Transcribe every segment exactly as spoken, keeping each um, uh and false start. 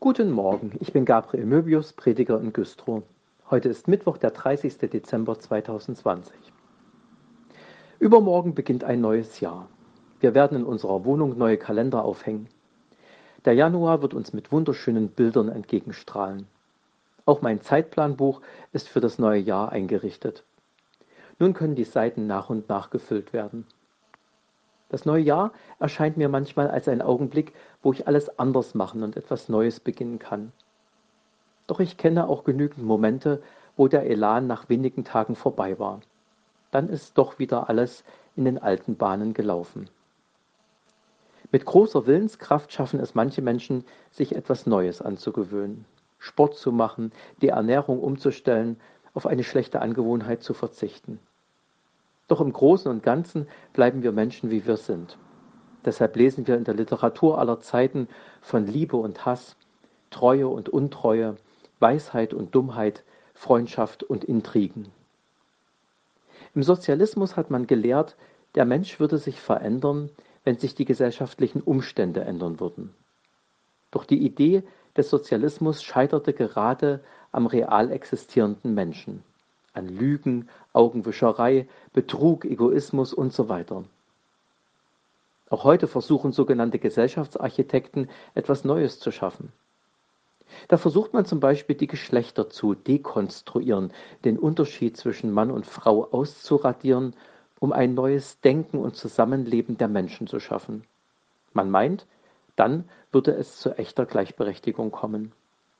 Guten Morgen, ich bin Gabriel Möbius, Prediger in Güstrow. Heute ist Mittwoch, der dreißigste Dezember zweitausendzwanzig. Übermorgen beginnt ein neues Jahr. Wir werden in unserer Wohnung neue Kalender aufhängen. Der Januar wird uns mit wunderschönen Bildern entgegenstrahlen. Auch mein Zeitplanbuch ist für das neue Jahr eingerichtet. Nun können die Seiten nach und nach gefüllt werden. Das neue Jahr erscheint mir manchmal als ein Augenblick, wo ich alles anders machen und etwas Neues beginnen kann. Doch ich kenne auch genügend Momente, wo der Elan nach wenigen Tagen vorbei war. Dann ist doch wieder alles in den alten Bahnen gelaufen. Mit großer Willenskraft schaffen es manche Menschen, sich etwas Neues anzugewöhnen, Sport zu machen, die Ernährung umzustellen, auf eine schlechte Angewohnheit zu verzichten. Doch im Großen und Ganzen bleiben wir Menschen, wie wir sind. Deshalb lesen wir in der Literatur aller Zeiten von Liebe und Hass, Treue und Untreue, Weisheit und Dummheit, Freundschaft und Intrigen. Im Sozialismus hat man gelehrt, der Mensch würde sich verändern, wenn sich die gesellschaftlichen Umstände ändern würden. Doch die Idee des Sozialismus scheiterte gerade am real existierenden Menschen, an Lügen, Augenwischerei, Betrug, Egoismus und so weiter. Auch heute versuchen sogenannte Gesellschaftsarchitekten etwas Neues zu schaffen. Da versucht man zum Beispiel die Geschlechter zu dekonstruieren, den Unterschied zwischen Mann und Frau auszuradieren, um ein neues Denken und Zusammenleben der Menschen zu schaffen. Man meint, dann würde es zu echter Gleichberechtigung kommen.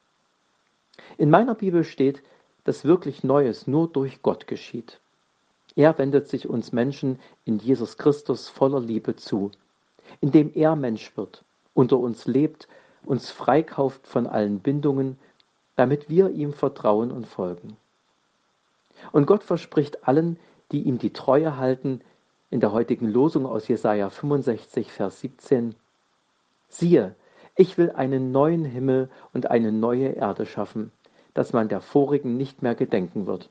In meiner Bibel steht, dass wirklich Neues nur durch Gott geschieht. Er wendet sich uns Menschen in Jesus Christus voller Liebe zu, indem er Mensch wird, unter uns lebt, uns freikauft von allen Bindungen, damit wir ihm vertrauen und folgen. Und Gott verspricht allen, die ihm die Treue halten, in der heutigen Losung aus Jesaja fünfundsechzig, Vers siebzehn, siehe, ich will einen neuen Himmel und eine neue Erde schaffen, dass man der vorigen nicht mehr gedenken wird.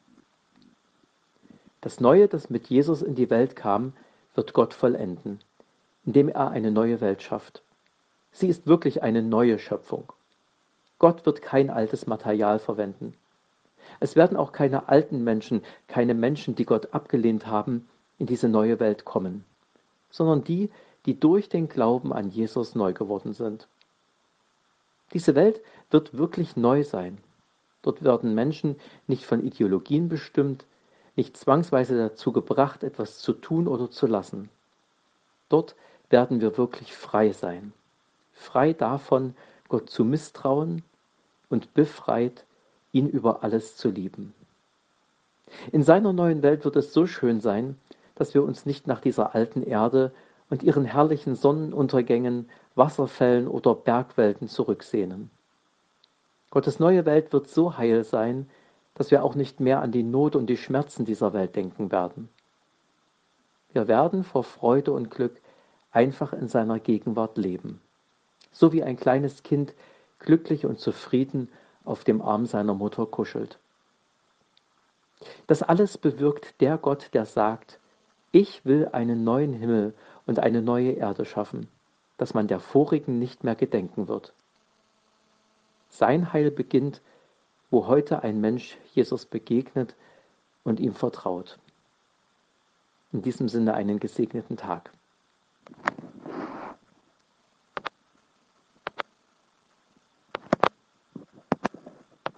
Das Neue, das mit Jesus in die Welt kam, wird Gott vollenden, indem er eine neue Welt schafft. Sie ist wirklich eine neue Schöpfung. Gott wird kein altes Material verwenden. Es werden auch keine alten Menschen, keine Menschen, die Gott abgelehnt haben, in diese neue Welt kommen, sondern die, die durch den Glauben an Jesus neu geworden sind. Diese Welt wird wirklich neu sein. Dort werden Menschen nicht von Ideologien bestimmt, nicht zwangsweise dazu gebracht, etwas zu tun oder zu lassen. Dort werden wir wirklich frei sein. Frei davon, Gott zu misstrauen und befreit, ihn über alles zu lieben. In seiner neuen Welt wird es so schön sein, dass wir uns nicht nach dieser alten Erde und ihren herrlichen Sonnenuntergängen, Wasserfällen oder Bergwelten zurücksehnen. Gottes neue Welt wird so heil sein, dass wir auch nicht mehr an die Not und die Schmerzen dieser Welt denken werden. Wir werden vor Freude und Glück einfach in seiner Gegenwart leben. So wie ein kleines Kind glücklich und zufrieden auf dem Arm seiner Mutter kuschelt. Das alles bewirkt der Gott, der sagt, ich will einen neuen Himmel und eine neue Erde schaffen, dass man der vorigen nicht mehr gedenken wird. Sein Heil beginnt, wo heute ein Mensch Jesus begegnet und ihm vertraut. In diesem Sinne einen gesegneten Tag.